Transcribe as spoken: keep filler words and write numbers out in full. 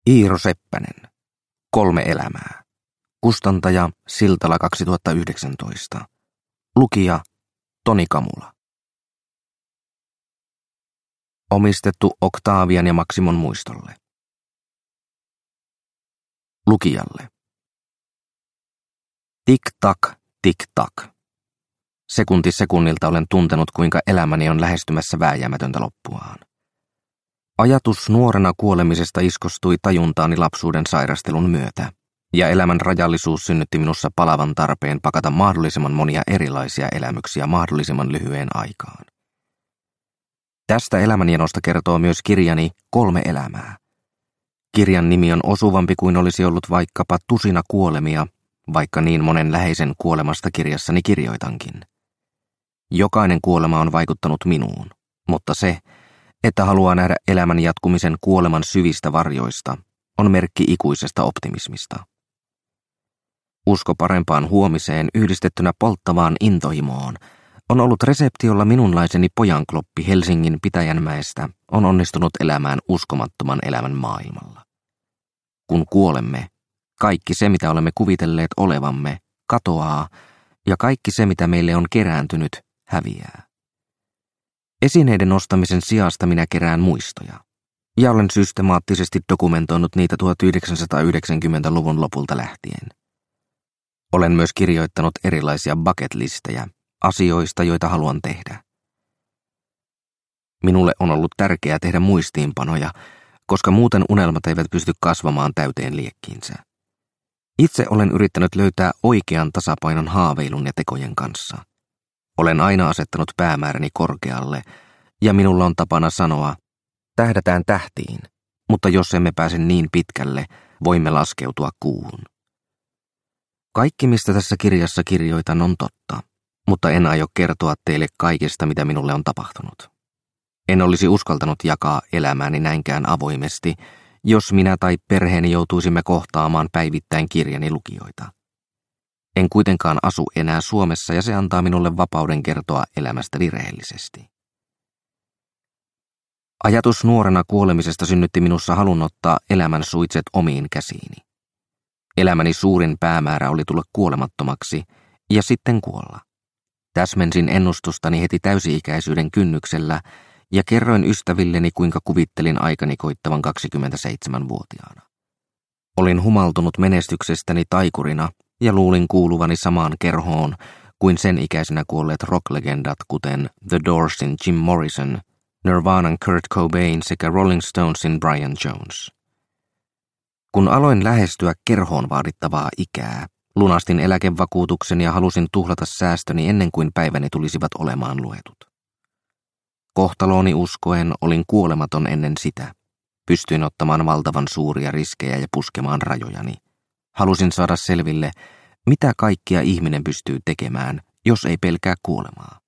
Iiro Seppänen. Kolme elämää. Kustantaja Siltala kaksituhattayhdeksäntoista. Lukija Toni Kamula. Omistettu Octavian ja Maximon muistolle. Lukijalle. Tik-tak, tik-tak. Sekunti sekunnilta olen tuntenut, kuinka elämäni on lähestymässä vääjäämätöntä loppuaan. Ajatus nuorena kuolemisesta iskostui tajuntaani lapsuuden sairastelun myötä, ja elämän rajallisuus synnytti minussa palavan tarpeen pakata mahdollisimman monia erilaisia elämyksiä mahdollisimman lyhyen aikaan. Tästä elämänjanosta kertoo myös kirjani Kolme elämää. Kirjan nimi on osuvampi kuin olisi ollut vaikkapa Tusina kuolemia, vaikka niin monen läheisen kuolemasta kirjassani kirjoitankin. Jokainen kuolema on vaikuttanut minuun, mutta se, että haluaa nähdä elämän jatkumisen kuoleman syvistä varjoista, on merkki ikuisesta optimismista. Usko parempaan huomiseen yhdistettynä polttavaan intohimoon on ollut reseptiolla minunlaiseni pojankloppi Helsingin Pitäjänmäestä on onnistunut elämään uskomattoman elämän maailmalla. Kun kuolemme, kaikki se mitä olemme kuvitelleet olevamme katoaa ja kaikki se mitä meille on kerääntynyt häviää. Esineiden nostamisen sijasta minä kerään muistoja, ja olen systemaattisesti dokumentoinut niitä tuhatyhdeksänsataayhdeksänkymmentäluvun lopulta lähtien. Olen myös kirjoittanut erilaisia bucket-listejä asioista, joita haluan tehdä. Minulle on ollut tärkeää tehdä muistiinpanoja, koska muuten unelmat eivät pysty kasvamaan täyteen liekkiinsä. Itse olen yrittänyt löytää oikean tasapainon haaveilun ja tekojen kanssa. Olen aina asettanut päämääräni korkealle, ja minulla on tapana sanoa, tähdätään tähtiin, mutta jos emme pääse niin pitkälle, voimme laskeutua kuuhun. Kaikki, mistä tässä kirjassa kirjoitan, on totta, mutta en aio kertoa teille kaikesta, mitä minulle on tapahtunut. En olisi uskaltanut jakaa elämääni näinkään avoimesti, jos minä tai perheeni joutuisimme kohtaamaan päivittäin kirjani lukijoita. En kuitenkaan asu enää Suomessa ja se antaa minulle vapauden kertoa elämästäni rehellisesti. Ajatus nuorena kuolemisesta synnytti minussa halun ottaa elämän suitset omiin käsiini. Elämäni suurin päämäärä oli tulla kuolemattomaksi ja sitten kuolla. Täsmensin ennustustani heti täysi-ikäisyyden kynnyksellä ja kerroin ystävilleni, kuinka kuvittelin aikani koittavan kaksikymmentäseitsemänvuotiaana. Olin humaltunut menestyksestäni taikurina ja luulin kuuluvani samaan kerhoon kuin sen ikäisenä kuolleet rocklegendat, kuten The Doorsin Jim Morrison, Nirvanan Kurt Cobain sekä Rolling Stonesin Brian Jones. Kun aloin lähestyä kerhoon vaadittavaa ikää, lunastin eläkevakuutuksen ja halusin tuhlata säästöni ennen kuin päiväni tulisivat olemaan luetut. Kohtalooni uskoen olin kuolematon ennen sitä. Pystyin ottamaan valtavan suuria riskejä ja puskemaan rajojani. Halusin saada selville, mitä kaikkia ihminen pystyy tekemään, jos ei pelkää kuolemaa.